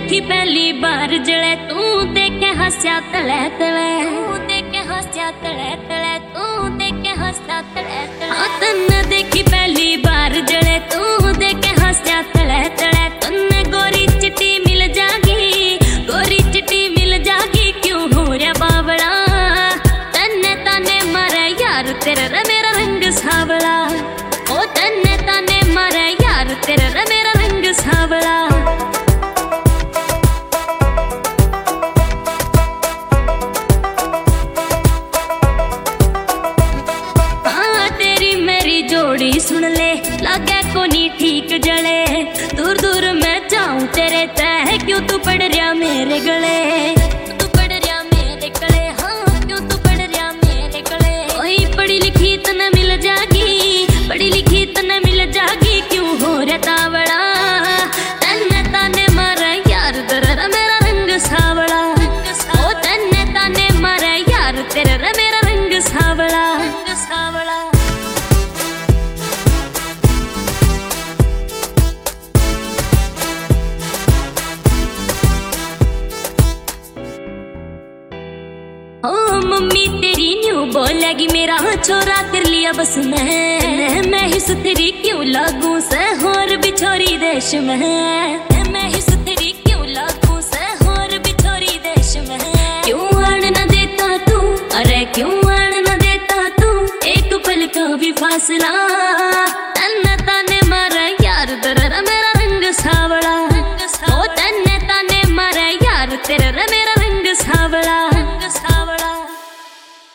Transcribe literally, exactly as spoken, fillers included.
देखी पहली बार जले तू देखे हंसया तले तले तू देखे हंसया तले तले तू देखे हंसया तले तले हाँ तन्ने देखी पहली बार जले तू देखे हंसया तले तले तन्ने गोरी चिट्टी मिल जागी गोरी चिट्टी मिल जागी क्यों हो रहा बावड़ा तन्ने ताने मारे यार तेरा मेरा रंग सावला ओ तन्ने ताने मारे यार तेरा मेरा रंग सावला सुन ले लागे को नी ठीक जले दूर दूर मैं जाऊं तेरे तह क्यों तू पड़ रहा मेरे गले तू पड़ रहा मेरे गले हाँ क्यों तू पड़ रहा मेरे गले ओही पढ़ी लिखी तने मिल जागी पढ़ी लिखी तने मिल जागी क्यों हो रहा तावड़ा तन्ने ताने मारा यार तेरा मेरा रंग सावला ओ तन्ने ताने मारा यार तेरा मेरा रंग सावला रंग सावला ओ मम्मी तेरी न्यू बोलेगी मेरा छोरा कर लिया बस मैं मैं ही सुथरी क्यों लागू से होर बिछोरी देश में मैं ही सुथरी क्यों लागू से होर बिछोरी देश में क्यों आन न देता तू अरे क्यों आन न देता तू एक पल का भी फासला